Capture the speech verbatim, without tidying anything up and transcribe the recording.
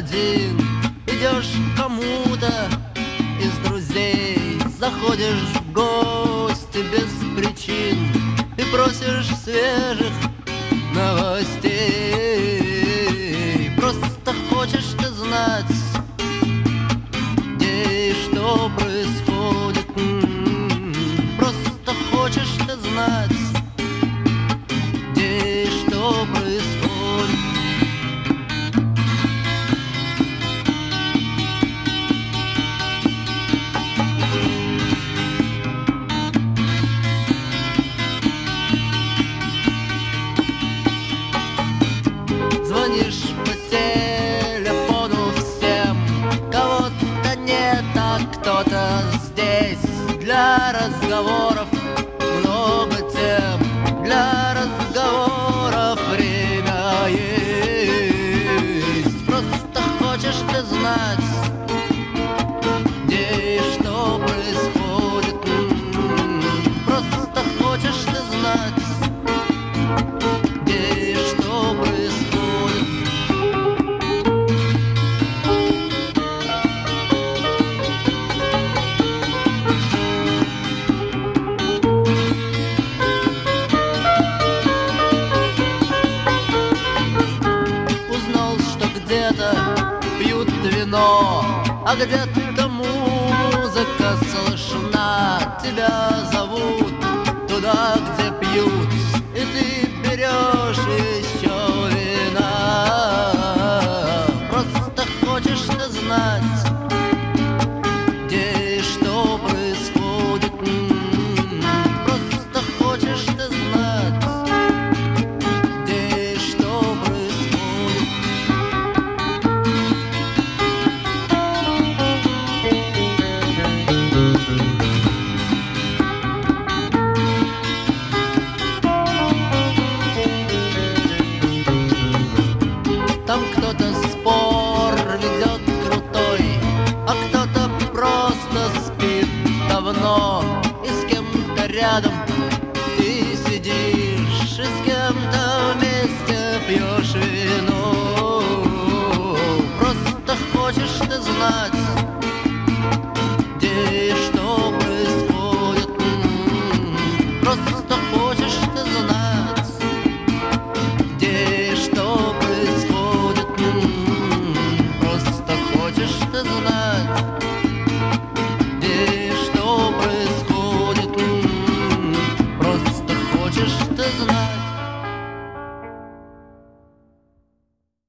один идешь к кому-то из друзей, заходишь в гости без причин и просишь свежих новостей. Просто хочешь ты знать, где и что происходит. Просто хочешь ты знать, где и что происходит. Звонишь по телефону всем, кого-то нет, а кто-то здесь. Для разговоров много тем, для разговоров время есть. Просто хочешь ты знать, где и что происходит. Просто хочешь ты знать, где и что происходит. Пьют вино, а где-то музыка слышна. Тебя зовут туда, где пьют, и ты берешь еще вина. Просто хочешь ты знать, где и что происходит. Просто хочешь ты знать, где и что происходит. Там кто-то спор ведет крутой, а кто-то просто спит давно. И с кем-то рядом ты сидишь, и с кем-то вместе пьешь вино. Просто хочешь ты знать, где и что происходит. Просто